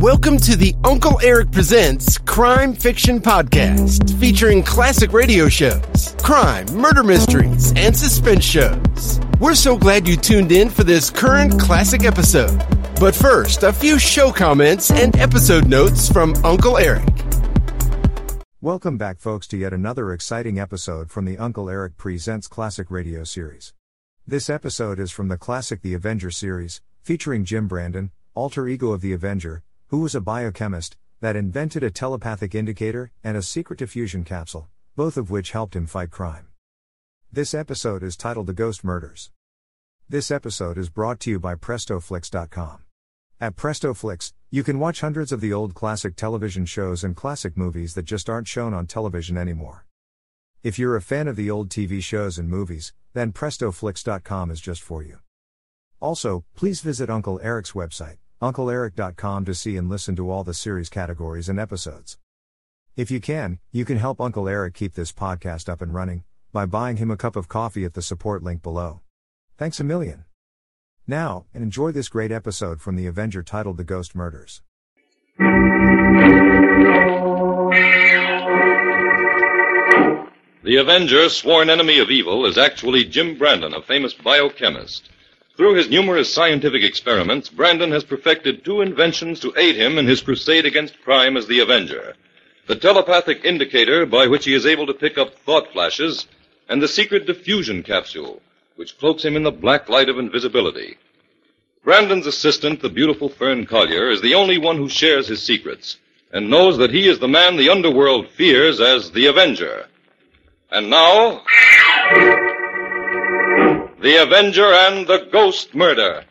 Welcome to the Uncle Eric Presents Crime Fiction Podcast, featuring classic radio shows, crime, murder mysteries, and suspense shows. We're so glad you tuned in for this current classic episode. But first, a few show comments and episode notes from Uncle Eric. Welcome back, folks, to yet another exciting episode from the Uncle Eric Presents Classic Radio series. This episode is from the classic The Avenger series, featuring Jim Brandon, alter ego of the Avenger, who was a biochemist that invented a telepathic indicator and a secret diffusion capsule, both of which helped him fight crime. This episode is titled The Ghost Murders. This episode is brought to you by PrestoFlix.com. At PrestoFlix, you can watch hundreds of the old classic television shows and classic movies that just aren't shown on television anymore. If you're a fan of the old TV shows and movies, then PrestoFlix.com is just for you. Also, please visit Uncle Eric's website, UncleEric.com, to see and listen to all the series categories and episodes. If you can help Uncle Eric keep this podcast up and running by buying him a cup of coffee at the support link below. Thanks a million. Now, enjoy this great episode from The Avenger titled The Ghost Murders. The Avenger, sworn enemy of evil, is actually Jim Brandon, a famous biochemist. Through his numerous scientific experiments, Brandon has perfected two inventions to aid him in his crusade against crime as the Avenger: the telepathic indicator, by which he is able to pick up thought flashes, and the secret diffusion capsule, which cloaks him in the black light of invisibility. Brandon's assistant, the beautiful Fern Collier, is the only one who shares his secrets, and knows that he is the man the underworld fears as the Avenger. And now, The Avenger and the Ghost Murder.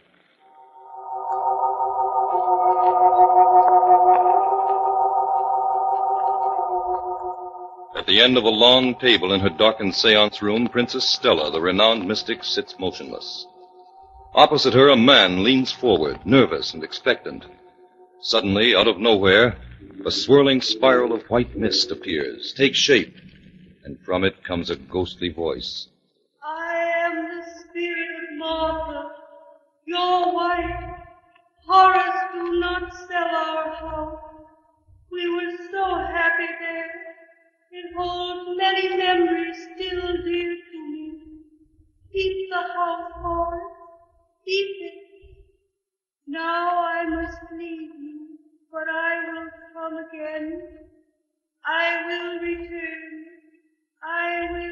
At the end of a long table in her darkened seance room, Princess Stella, the renowned mystic, sits motionless. Opposite her, a man leans forward, nervous and expectant. Suddenly, out of nowhere, a swirling spiral of white mist appears, takes shape, and from it comes a ghostly voice. I am the spirit of Martha, your wife. Horace, do not sell our house. We were so happy there. It holds many memories still dear to me. Keep the house, Horace. Keep it. Now I must leave you, but I will come again. I will return. I will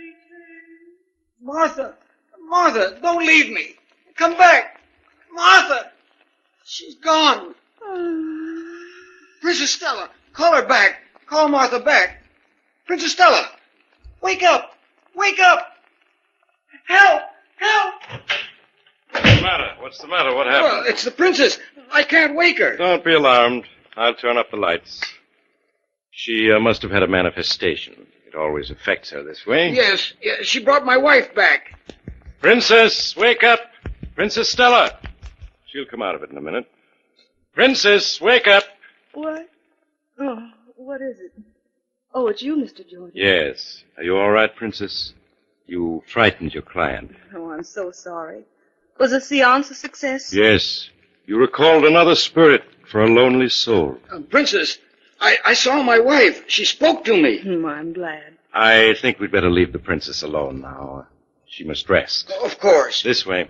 return. Martha, don't leave me. Come back. Martha, she's gone. Princess Stella, call her back. Call Martha back. Princess Stella, wake up. Wake up. Help. Help. What's the matter? What happened? Well, it's the princess. I can't wake her. Don't be alarmed. I'll turn up the lights. She must have had a manifestation. It always affects her this way. Yes, she brought my wife back. Princess, wake up. Princess Stella. She'll come out of it in a minute. Princess, wake up. What? Oh, what is it? Oh, it's you, Mr. Jordan. Yes. Are you all right, Princess? You frightened your client. Oh, I'm so sorry. Was the seance a success? Yes. You recalled another spirit for a lonely soul. Princess, I saw my wife. She spoke to me. I'm glad. I think we'd better leave the princess alone now. She must rest. Of course. This way.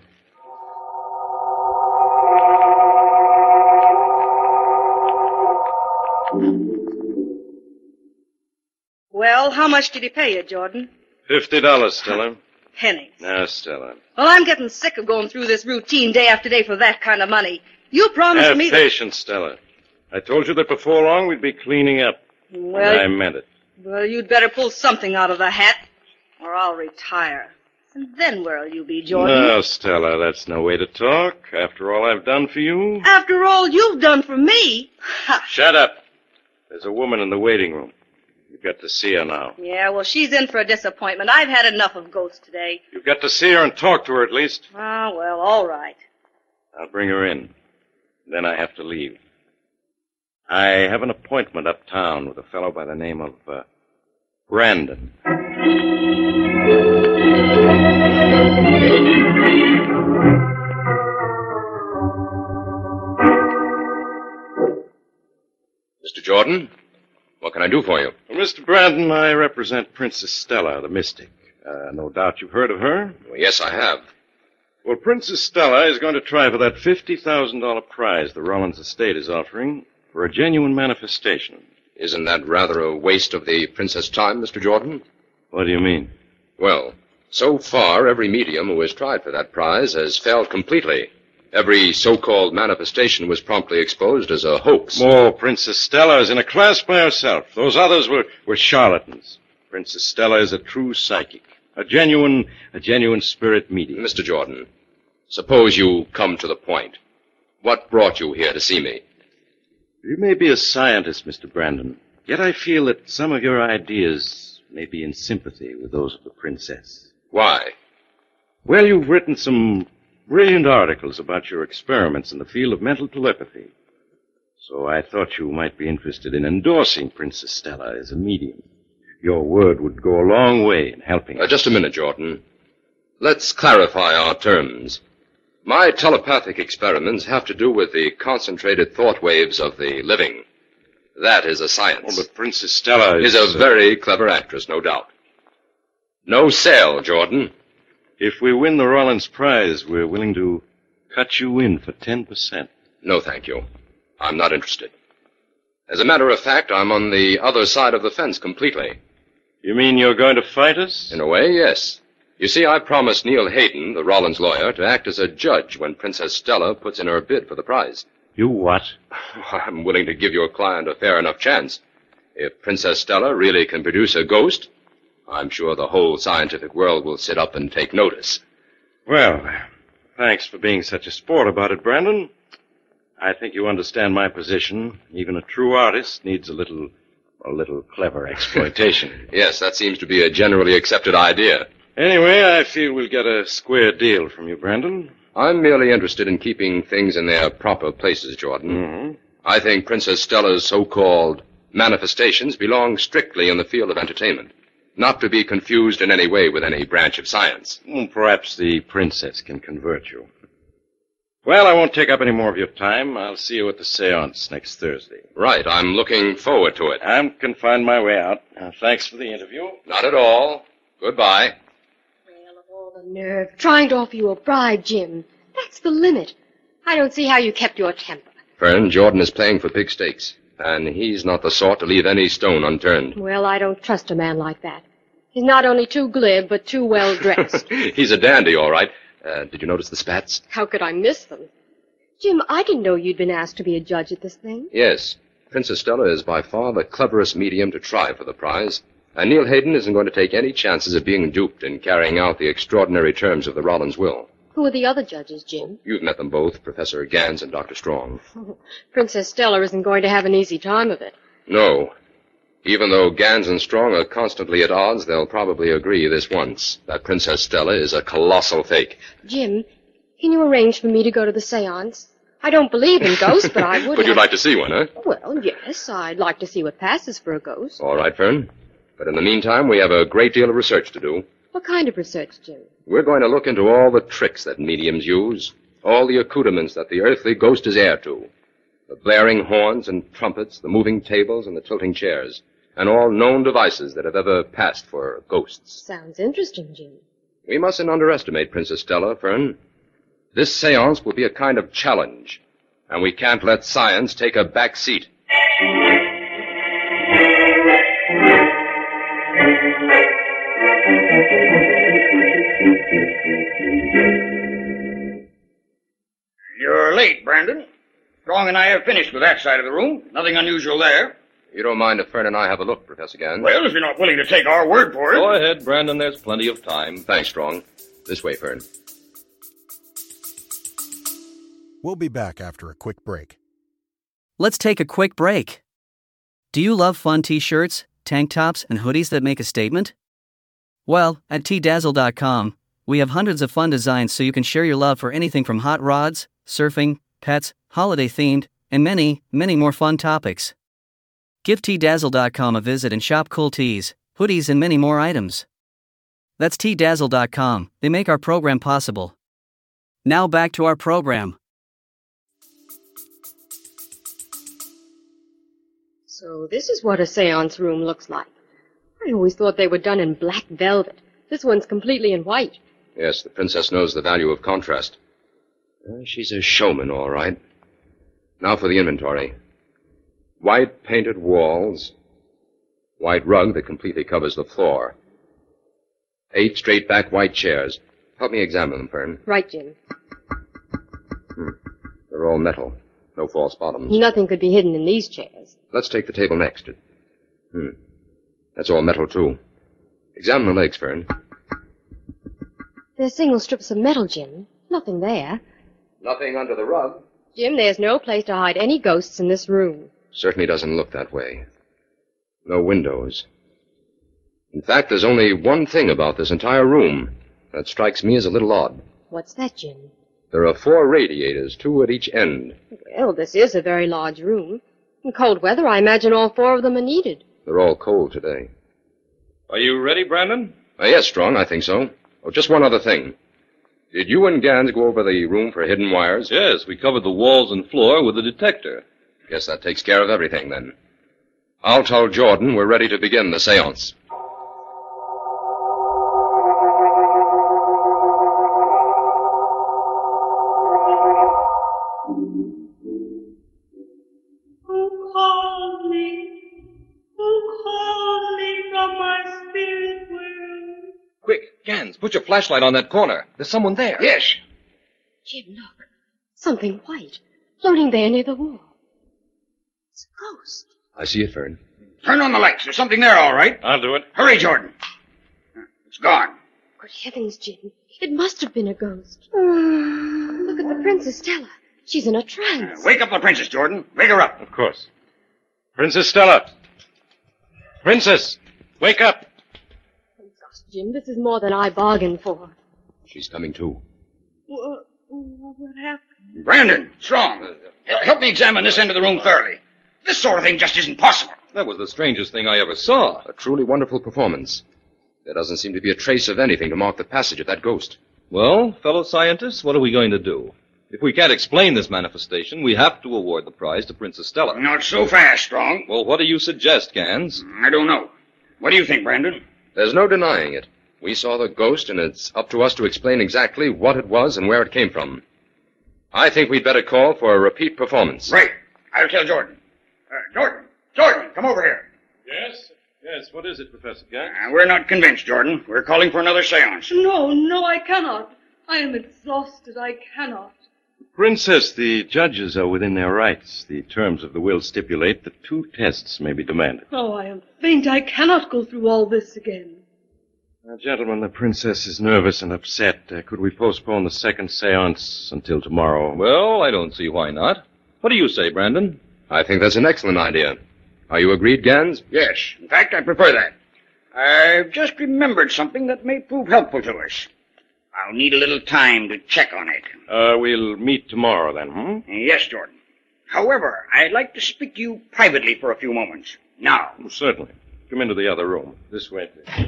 Well, how much did he pay you, Jordan? $50, Stella. Pennies. Now, Stella. Well, I'm getting sick of going through this routine day after day for that kind of money. You promised me Have patience, Stella. I told you that before long we'd be cleaning up. Well, and I meant it. Well, you'd better pull something out of the hat, or I'll retire. And then where'll you be, Jordan? No, Stella, that's no way to talk. After all I've done for you. After all you've done for me? Ha. Shut up. There's a woman in the waiting room. You've got to see her now. Yeah, well, she's in for a disappointment. I've had enough of ghosts today. You've got to see her and talk to her at least. Ah, well, all right. I'll bring her in. Then I have to leave. I have an appointment uptown with a fellow by the name of Brandon. Mr. Jordan, what can I do for you? Well, Mr. Brandon, I represent Princess Stella, the mystic. No doubt you've heard of her. Well, yes, I have. Well, Princess Stella is going to try for that $50,000 prize the Rollins estate is offering for a genuine manifestation. Isn't that rather a waste of the princess' time, Mr. Jordan? What do you mean? Well, so far, every medium who has tried for that prize has failed completely. Every so-called manifestation was promptly exposed as a hoax. Oh, Princess Stella is in a class by herself. Those others were charlatans. Princess Stella is a true psychic. A genuine spirit medium. Mr. Jordan, suppose you come to the point. What brought you here to see me? You may be a scientist, Mr. Brandon, yet I feel that some of your ideas may be in sympathy with those of the princess. Why? Well, you've written some brilliant articles about your experiments in the field of mental telepathy. So I thought you might be interested in endorsing Princess Stella as a medium. Your word would go a long way in helping us. Just a minute, Jordan. Let's clarify our terms. My telepathic experiments have to do with the concentrated thought waves of the living. That is a science. Oh, but Princess Stella is a very clever actress, no doubt. No sale, Jordan. If we win the Rollins prize, we're willing to cut you in for 10%. No, thank you. I'm not interested. As a matter of fact, I'm on the other side of the fence completely. You mean you're going to fight us? In a way, yes. You see, I promised Neil Hayden, the Rollins lawyer, to act as a judge when Princess Stella puts in her bid for the prize. You what? I'm willing to give your client a fair enough chance. If Princess Stella really can produce a ghost, I'm sure the whole scientific world will sit up and take notice. Well, thanks for being such a sport about it, Brandon. I think you understand my position. Even a true artist needs a little clever exploitation. Yes, that seems to be a generally accepted idea. Anyway, I feel we'll get a square deal from you, Brandon. I'm merely interested in keeping things in their proper places, Jordan. Mm-hmm. I think Princess Stella's so-called manifestations belong strictly in the field of entertainment, not to be confused in any way with any branch of science. Perhaps the princess can convert you. Well, I won't take up any more of your time. I'll see you at the seance next Thursday. Right. I'm looking forward to it. I can find my way out. Thanks for the interview. Not at all. Goodbye. Well, of all the nerve. Trying to offer you a bribe, Jim. That's the limit. I don't see how you kept your temper. Fern, Jordan is playing for big stakes, and he's not the sort to leave any stone unturned. Well, I don't trust a man like that. He's not only too glib, but too well dressed. He's a dandy, all right. Did you notice the spats? How could I miss them? Jim, I didn't know you'd been asked to be a judge at this thing. Yes. Princess Stella is by far the cleverest medium to try for the prize, and Neil Hayden isn't going to take any chances of being duped in carrying out the extraordinary terms of the Rollins will. Who are the other judges, Jim? You've met them both, Professor Gans and Dr. Strong. Princess Stella isn't going to have an easy time of it. No. Even though Gans and Strong are constantly at odds, they'll probably agree this once, that Princess Stella is a colossal fake. Jim, can you arrange for me to go to the seance? I don't believe in ghosts, but I would. But you'd like to see one, huh? Well, yes, I'd like to see what passes for a ghost. All right, Fern. But in the meantime, we have a great deal of research to do. What kind of research, Jim? We're going to look into all the tricks that mediums use, all the accoutrements that the earthly ghost is heir to. The blaring horns and trumpets, the moving tables and the tilting chairs, and all known devices that have ever passed for ghosts. Sounds interesting, Jim. We mustn't underestimate Princess Stella, Fern. This seance will be a kind of challenge, and we can't let science take a back seat. You're late, Brandon. Strong and I have finished with that side of the room. Nothing unusual there. You don't mind if Fern and I have a look, Professor Gans? Well, if you're not willing to take our word for it. Go ahead, Brandon. There's plenty of time. Thanks, Strong. This way, Fern. We'll be back after a quick break. Let's take a quick break. Do you love fun t-shirts, tank tops, and hoodies that make a statement? Well, at tdazzle.com, we have hundreds of fun designs so you can share your love for anything from hot rods, surfing, pets, holiday-themed, and many, many more fun topics. Give tdazzle.com a visit and shop cool tees, hoodies, and many more items. That's tdazzle.com. They make our program possible. Now back to our program. So this is what a seance room looks like. I always thought they were done in black velvet. This one's completely in white. Yes, the princess knows the value of contrast. She's a showman, all right. Now for the inventory. White painted walls. White rug that completely covers the floor. 8 straight-back white chairs. Help me examine them, Fern. Right, Jim. They're all metal. No false bottoms. Nothing could be hidden in these chairs. Let's take the table next. That's all metal, too. Examine the legs, Fern. They're single strips of metal, Jim. Nothing there. Nothing under the rug. Jim, there's no place to hide any ghosts in this room. Certainly doesn't look that way. No windows. In fact, there's only one thing about this entire room that strikes me as a little odd. What's that, Jim? There are 4 radiators, 2 at each end. Well, this is a very large room. In cold weather, I imagine all 4 of them are needed. They're all cold today. Are you ready, Brandon? Yes, Strong, I think so. Oh, just one other thing. Did you and Gans go over the room for hidden wires? Yes, we covered the walls and floor with a detector. Guess that takes care of everything, then. I'll tell Jordan we're ready to begin the seance. Who called me? Who called me from my spirit world? Quick, Gans, put your flashlight on that corner. There's someone there. Yes. Jim, look. Something white, floating there near the wall. It's a ghost. I see it, Fern. Turn on the lights. There's something there, all right. I'll do it. Hurry, Jordan. It's gone. Good heavens, Jim. It must have been a ghost. Look at the Princess Stella. She's in a trance. Wake up the princess, Jordan. Wake her up. Of course. Princess Stella. Princess, wake up. Oh, gosh, Jim, this is more than I bargained for. She's coming too. What happened? Brandon, Strong, help me examine this end of the room thoroughly. This sort of thing just isn't possible. That was the strangest thing I ever saw. A truly wonderful performance. There doesn't seem to be a trace of anything to mark the passage of that ghost. Well, fellow scientists, what are we going to do? If we can't explain this manifestation, we have to award the prize to Princess Stella. Not so fast, Strong. Well, what do you suggest, Gans? I don't know. What do you think, Brandon? There's no denying it. We saw the ghost, and it's up to us to explain exactly what it was and where it came from. I think we'd better call for a repeat performance. Right. I'll tell Jordan. Jordan, come over here. Yes, what is it, Professor Gans? We're not convinced, Jordan. We're calling for another seance. No, I cannot. I am exhausted. I cannot. Princess, the judges are within their rights. The terms of the will stipulate that 2 tests may be demanded. Oh, I am faint. I cannot go through all this again. Now, gentlemen, the princess is nervous and upset. Could we postpone the second seance until tomorrow? Well, I don't see why not. What do you say, Brandon? I think that's an excellent idea. Are you agreed, Gans? Yes. In fact, I prefer that. I've just remembered something that may prove helpful to us. I'll need a little time to check on it. We'll meet tomorrow, then, Yes, Jordan. However, I'd like to speak to you privately for a few moments. Now. Certainly. Come into the other room. This way, please.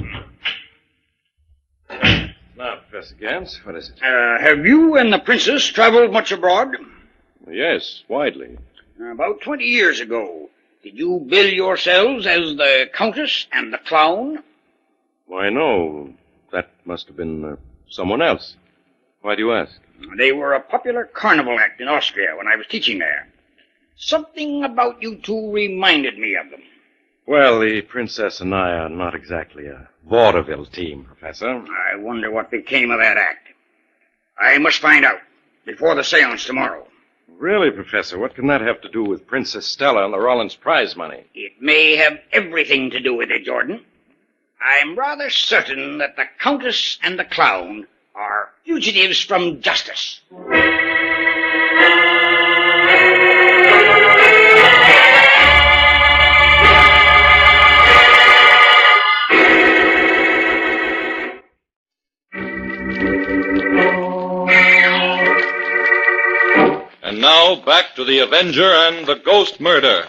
Now, Professor Gans, what is it? Have you and the princess traveled much abroad? Yes, widely. About 20 years ago, did you bill yourselves as the Countess and the Clown? Why, no. That must have been someone else. Why do you ask? They were a popular carnival act in Austria when I was teaching there. Something about you two reminded me of them. Well, the princess and I are not exactly a vaudeville team, Professor. I wonder what became of that act. I must find out before the seance tomorrow. Really, Professor, what can that have to do with Princess Stella and the Rollins prize money? It may have everything to do with it, Jordan. I'm rather certain that the Countess and the Clown are fugitives from justice. And now, back to the Avenger and the Ghost Murder.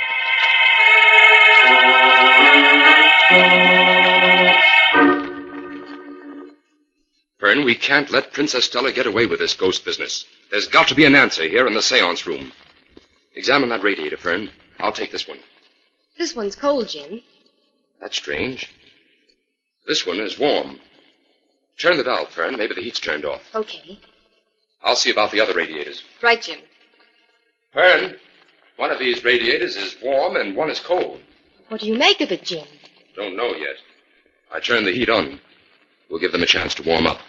Fern, we can't let Princess Stella get away with this ghost business. There's got to be an answer here in the seance room. Examine that radiator, Fern. I'll take this one. This one's cold, Jim. That's strange. This one is warm. Turn the valve, Fern. Maybe the heat's turned off. Okay. I'll see about the other radiators. Right, Jim. Fern, one of these radiators is warm and one is cold. What do you make of it, Jim? Don't know yet. I turned the heat on. We'll give them a chance to warm up.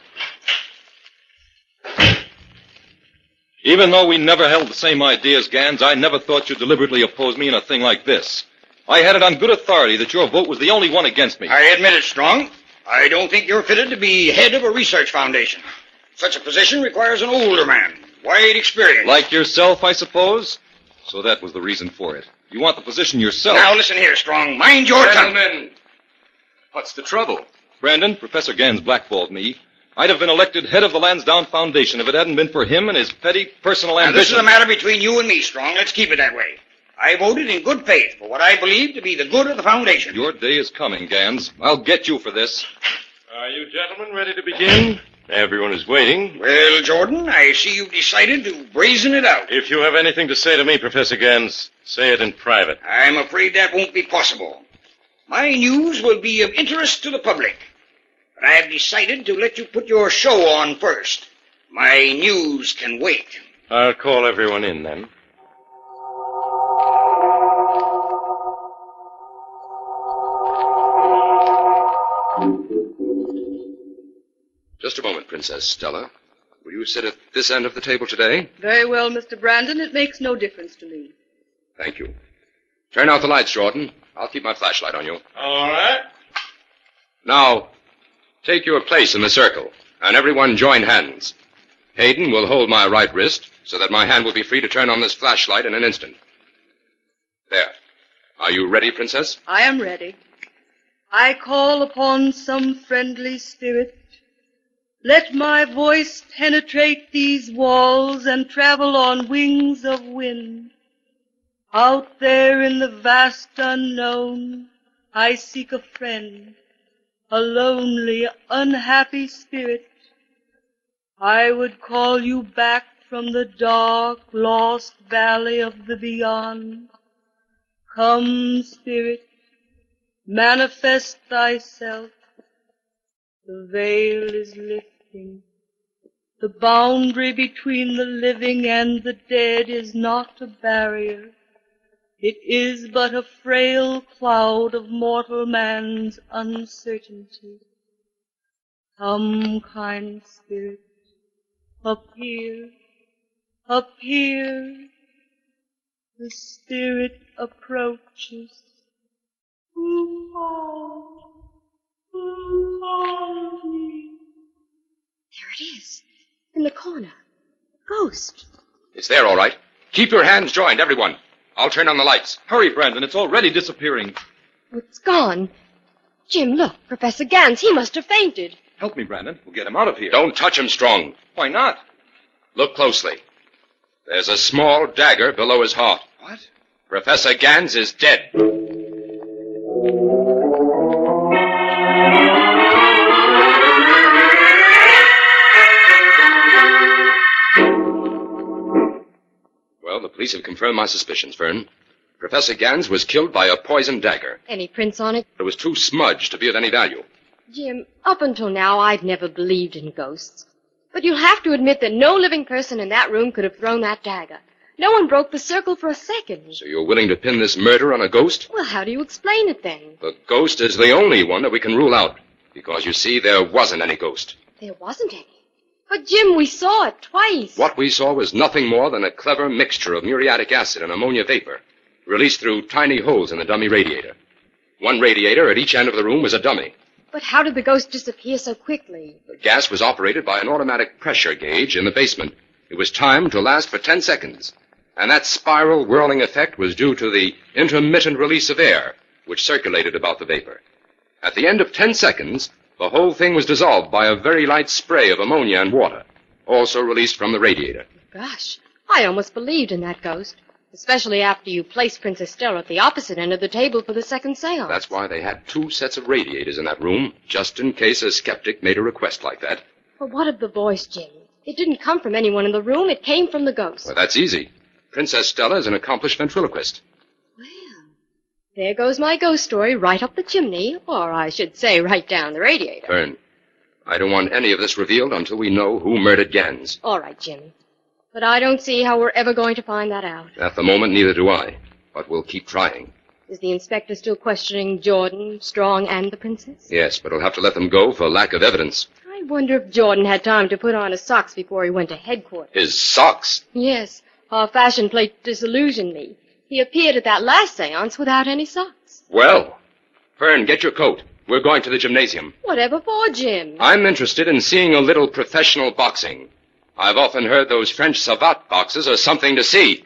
Even though we never held the same ideas, Gans, I never thought you'd deliberately oppose me in a thing like this. I had it on good authority that your vote was the only one against me. I admit it, Strong. I don't think you're fitted to be head of a research foundation. Such a position requires an older man, wide experience. Like yourself, I suppose? So that was the reason for it. You want the position yourself. Now listen here, Strong. Mind your tongue. Gentlemen, what's the trouble? Brandon, Professor Gans blackballed me. I'd have been elected head of the Lansdowne Foundation if it hadn't been for him and his petty personal ambition. Now, this is a matter between you and me, Strong. Let's keep it that way. I voted in good faith for what I believe to be the good of the foundation. Your day is coming, Gans. I'll get you for this. Are you gentlemen ready to begin? Everyone is waiting. Well, Jordan, I see you've decided to brazen it out. If you have anything to say to me, Professor Gans, say it in private. I'm afraid that won't be possible. My news will be of interest to the public. But I have decided to let you put your show on first. My news can wait. I'll call everyone in then. Just a moment, Princess Stella. Will you sit at this end of the table today? Very well, Mr. Brandon. It makes no difference to me. Thank you. Turn out the lights, Jordan. I'll keep my flashlight on you. All right. Now, take your place in the circle, and everyone join hands. Hayden will hold my right wrist so that my hand will be free to turn on this flashlight in an instant. There. Are you ready, Princess? I am ready. I call upon some friendly spirit. Let my voice penetrate these walls and travel on wings of wind. Out there in the vast unknown, I seek a friend, a lonely, unhappy spirit. I would call you back from the dark, lost valley of the beyond. Come, spirit, manifest thyself. The veil is lifting. The boundary between the living and the dead is not a barrier. It is but a frail cloud of mortal man's uncertainty. Come, kind spirit, appear, appear. The spirit approaches. Who calls? Who calls me? There it is, in the corner. Ghost. It's there, all right. Keep your hands joined, everyone. I'll turn on the lights. Hurry, Brandon. It's already disappearing. Oh, it's gone. Jim, look. Professor Gans, he must have fainted. Help me, Brandon. We'll get him out of here. Don't touch him, Strong. Why not? Look closely. There's a small dagger below his heart. What? Professor Gans is dead. Well, the police have confirmed my suspicions, Fern. Professor Gans was killed by a poisoned dagger. Any prints on it? It was too smudged to be of any value. Jim, up until now, I'd never believed in ghosts. But you'll have to admit that no living person in that room could have thrown that dagger. No one broke the circle for a second. So you're willing to pin this murder on a ghost? Well, how do you explain it then? The ghost is the only one that we can rule out. Because, you see, there wasn't any ghost. There wasn't any. But, Jim, we saw it twice. What we saw was nothing more than a clever mixture of muriatic acid and ammonia vapor, released through tiny holes in the dummy radiator. One radiator at each end of the room was a dummy. But how did the ghost disappear so quickly? The gas was operated by an automatic pressure gauge in the basement. It was timed to last for 10 seconds. And that spiral whirling effect was due to the intermittent release of air, which circulated about the vapor. At the end of 10 seconds, the whole thing was dissolved by a very light spray of ammonia and water, also released from the radiator. Gosh, I almost believed in that ghost. Especially after you placed Princess Stella at the opposite end of the table for the second seance. That's why they had 2 sets of radiators in that room, just in case a skeptic made a request like that. But what of the voice, Jim? It didn't come from anyone in the room. It came from the ghost. Well, that's easy. Princess Stella is an accomplished ventriloquist. Well, There goes my ghost story right up the chimney, or I should say right down the radiator. Fern, I don't want any of this revealed until we know who murdered Gans. All right, Jim. But I don't see how we're ever going to find that out. At the moment, neither do I. But we'll keep trying. Is the inspector still questioning Jordan, Strong, and the princess? Yes, but he'll have to let them go for lack of evidence. I wonder if Jordan had time to put on his socks before he went to headquarters. His socks? Yes. Our fashion plate disillusioned me. He appeared at that last seance without any socks. Well, Fern, get your coat. We're going to the gymnasium. Whatever for, Jim? I'm interested in seeing a little professional boxing. I've often heard those French savate boxes are something to see.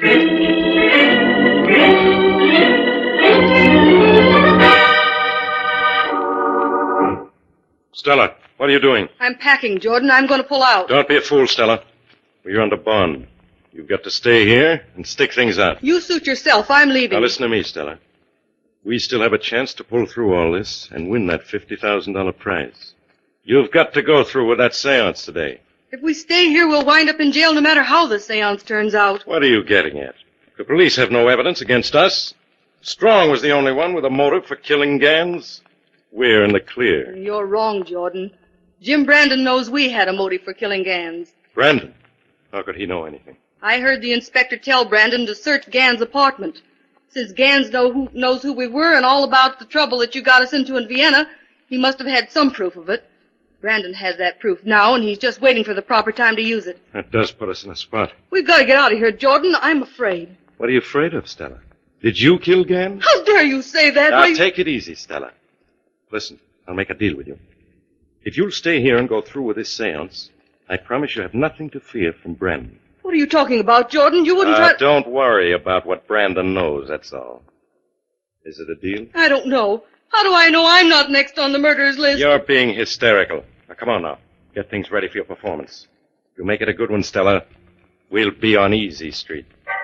Stella, what are you doing? I'm packing, Jordan. I'm going to pull out. Don't be a fool, Stella. You're under bond. You've got to stay here and stick things out. You suit yourself. I'm leaving. Now listen to me, Stella. We still have a chance to pull through all this and win that $50,000 prize. You've got to go through with that seance today. If we stay here, we'll wind up in jail no matter how the seance turns out. What are you getting at? The police have no evidence against us. Strong was the only one with a motive for killing Gans. We're in the clear. You're wrong, Jordan. Jim Brandon knows we had a motive for killing Gans. Brandon? How could he know anything? I heard the inspector tell Brandon to search Gans' apartment. Since Gans knows who we were and all about the trouble that you got us into in Vienna, he must have had some proof of it. Brandon has that proof now, and he's just waiting for the proper time to use it. That does put us in a spot. We've got to get out of here, Jordan. I'm afraid. What are you afraid of, Stella? Did you kill Gans? How dare you say that? Now, take it easy, Stella. Listen, I'll make a deal with you. If you'll stay here and go through with this seance, I promise you have nothing to fear from Brandon. What are you talking about, Jordan? You wouldn't try... Don't worry about what Brandon knows, that's all. Is it a deal? I don't know. How do I know I'm not next on the murderers list? You're being hysterical. Now, come on now. Get things ready for your performance. If you make it a good one, Stella, we'll be on Easy Street.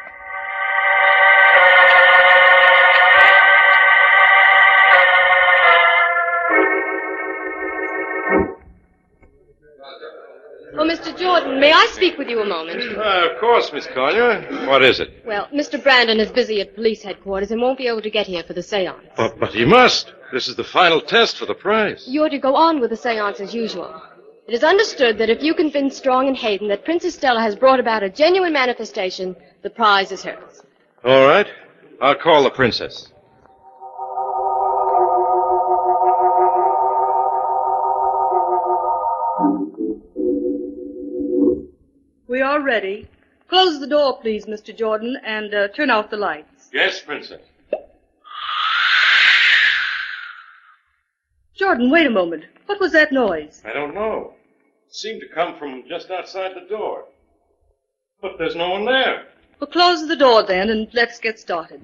Oh, Mr. Jordan, may I speak with you a moment? Of course, Miss Collier. What is it? Well, Mr. Brandon is busy at police headquarters and won't be able to get here for the seance. But he must. This is the final test for the prize. You're to go on with the seance as usual. It is understood that if you convince Strong and Hayden that Princess Stella has brought about a genuine manifestation, the prize is hers. All right. I'll call the princess. We are ready. Close the door, please, Mr. Jordan, and turn out the lights. Yes, princess. Jordan, wait a moment. What was that noise? I don't know. It seemed to come from just outside the door. But there's no one there. Well, close the door then, and let's get started.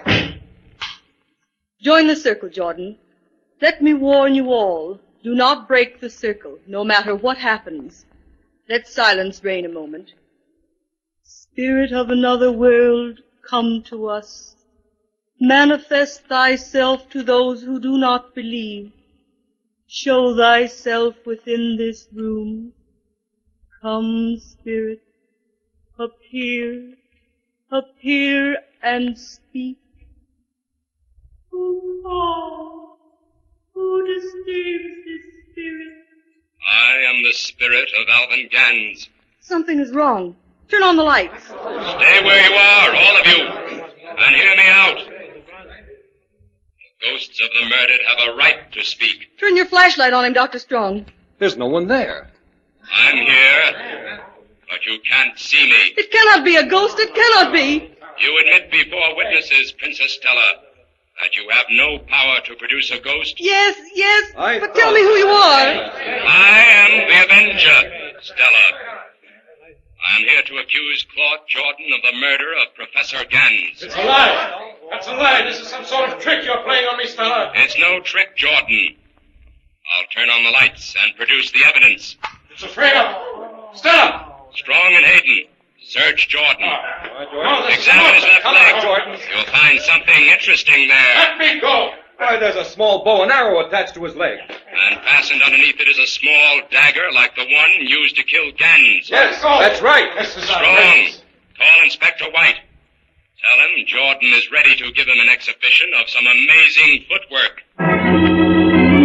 Join the circle, Jordan. Let me warn you all. Do not break the circle, no matter what happens. Let silence reign a moment. Spirit of another world, come to us. Manifest thyself to those who do not believe. Show thyself within this room. Come, Spirit, appear, appear and speak. Oh, who disturbs this spirit? I am the spirit of Alvin Gans. Something is wrong. Turn on the lights. Stay where you are, all of you, and hear me out. The ghosts of the murdered have a right to speak. Turn your flashlight on him, Dr. Strong. There's no one there. I'm here, but you can't see me. It cannot be a ghost. It cannot be. You admit before witnesses, Princess Stella, that you have no power to produce a ghost? Yes, but tell me who you are. I am the Avenger, Stella. I am here to accuse Claude Jordan of the murder of Professor Gans. It's a lie. That's a lie. This is some sort of trick you're playing on me, Stella. It's no trick, Jordan. I'll turn on the lights and produce the evidence. It's a frame-up. Stella! Strong and Hayden, search Jordan. Jordan. Examine his left leg. Jordan. You'll find something interesting there. Let me go. Why, there's a small bow and arrow attached to his leg. And fastened underneath it is a small dagger like the one used to kill Gans. Yes, that's right. Strong, call Inspector White. Tell him Jordan is ready to give him an exhibition of some amazing footwork.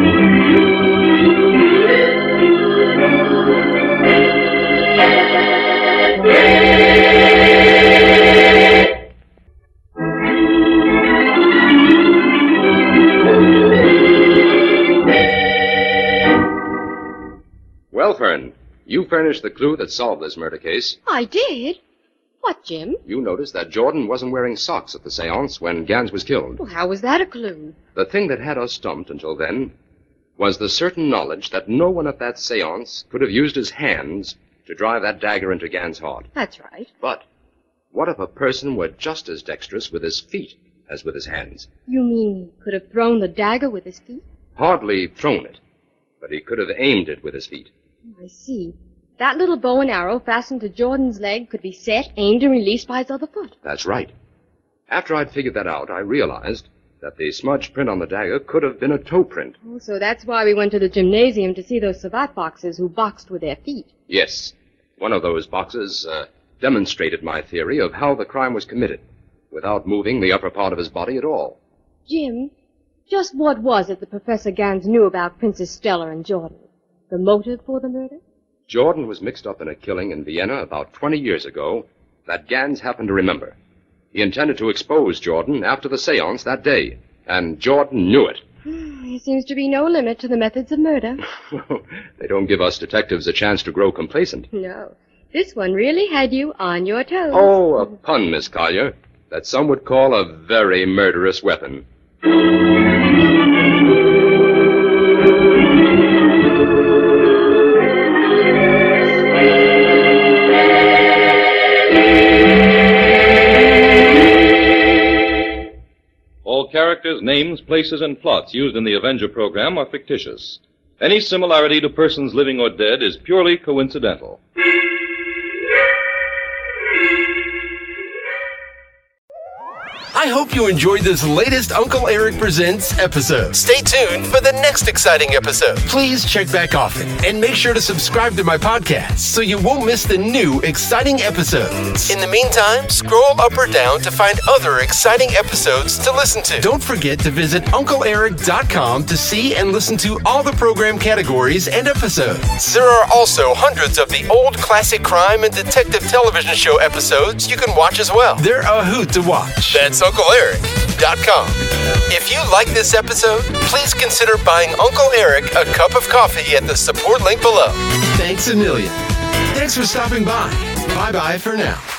Well, Fern, you furnished the clue that solved this murder case. I did? What, Jim? You noticed that Jordan wasn't wearing socks at the seance when Gans was killed. Well, how was that a clue? The thing that had us stumped until then was the certain knowledge that no one at that seance could have used his hands to drive that dagger into Gans' heart. That's right. But what if a person were just as dexterous with his feet as with his hands? You mean he could have thrown the dagger with his feet? Hardly thrown it, but he could have aimed it with his feet. I see. That little bow and arrow fastened to Jordan's leg could be set, aimed, and released by his other foot. That's right. After I'd figured that out, I realized that the smudged print on the dagger could have been a toe print. Oh, so that's why we went to the gymnasium to see those savate boxers who boxed with their feet. Yes. One of those boxes demonstrated my theory of how the crime was committed, without moving the upper part of his body at all. Jim, just what was it that Professor Gans knew about Princess Stella and Jordan? The motive for the murder? Jordan was mixed up in a killing in Vienna about 20 years ago that Gans happened to remember. He intended to expose Jordan after the seance that day, and Jordan knew it. There seems to be no limit to the methods of murder. They don't give us detectives a chance to grow complacent. No. This one really had you on your toes. Oh, a pun, Miss Collier, that some would call a very murderous weapon. All characters, names, places, and plots used in the Avenger program are fictitious. Any similarity to persons living or dead is purely coincidental. I hope you enjoyed this latest Uncle Eric Presents episode. Stay tuned for the next exciting episode. Please check back often and make sure to subscribe to my podcast so you won't miss the new exciting episodes. In the meantime, scroll up or down to find other exciting episodes to listen to. Don't forget to visit UncleEric.com to see and listen to all the program categories and episodes. There are also hundreds of the old classic crime and detective television show episodes you can watch as well. They're a hoot to watch. That's UncleEric.com. If you like this episode, please consider buying Uncle Eric a cup of coffee at the support link below. Thanks a million. Thanks for stopping by. Bye-bye for now.